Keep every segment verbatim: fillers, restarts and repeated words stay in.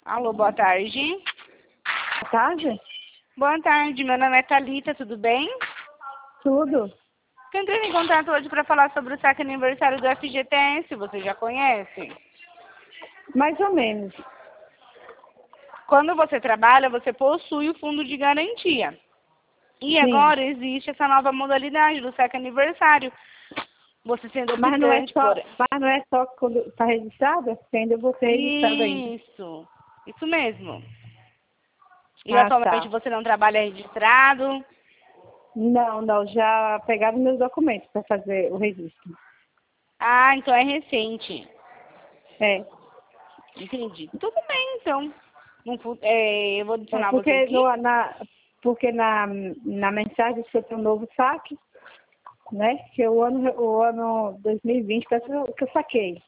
Alô, boa tarde. Boa tarde. Boa tarde, meu nome é Thalita, tudo bem? Tudo. Estou entrando em contato hoje para falar sobre o saque aniversário do F G T S, você já conhece? Mais ou menos. Quando você trabalha, você possui o fundo de garantia. E Sim. agora existe essa nova modalidade do saque aniversário. Você sendo optante Mas não é só, por... mas não é só quando está registrado? Ainda vou ser registrado ainda. Isso, isso mesmo. E Ah, atualmente tá. você não trabalha registrado? Não, não, já pegaram meus documentos para fazer o registro. Ah, então é recente. É. Entendi. Tudo bem, então. Não fu- é, eu vou É adicionar você porque aqui. no, na, porque na, na mensagem que eu tenho um novo saque, né? Que o ano, o ano dois mil e vinte parece que eu que eu saquei.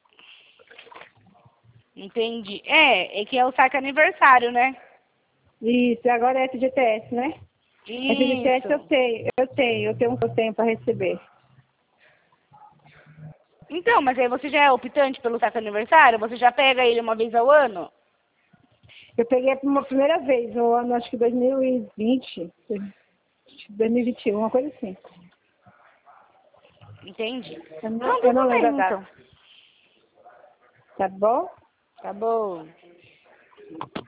Entendi. É, é que é o saque aniversário, né? Isso, e agora é F G T S, né? F G T S eu Isso. tenho, eu tenho, eu tenho, eu tenho para receber. Então, mas aí você já é optante pelo saque aniversário? Você já pega ele uma vez ao ano? Eu peguei uma primeira vez, no ano, acho que dois mil e vinte, dois mil e vinte e um, uma coisa assim. Entendi. Eu não, Então, eu não tudo lembro a bem, data. então. Tá bom? Tá bom.